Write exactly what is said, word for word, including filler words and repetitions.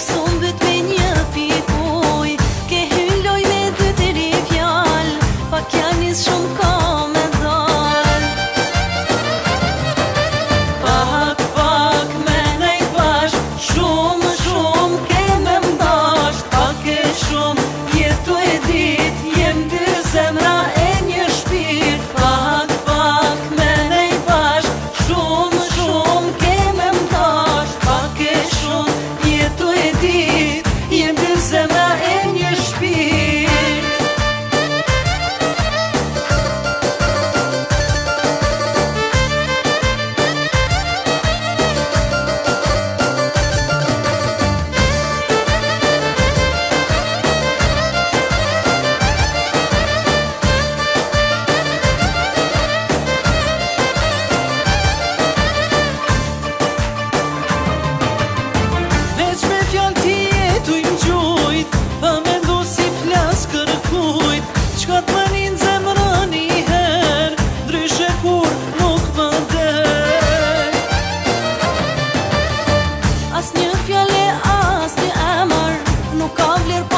sumbet me një pikuj, ke hylloj me dy deri fjal, pak janis shumë ka me dal. Pak, pak me nejt bashk, shumë, shumë keme mdasht, pak e shumë jetu e dit, jem dy zemra e një shpirt. Pak, pak me nejt bashk, shumë, shumë keme mdasht, pak e shumë jetu e dit, jem dy zemra e një shpirt. Veç me fjall ti jetu i m'gjujt, pa me ndu si flas kërkujt, qka t'manin zemra një her, ndryshe kur nuk më der. As një fjale, as një emër, nuk ka vler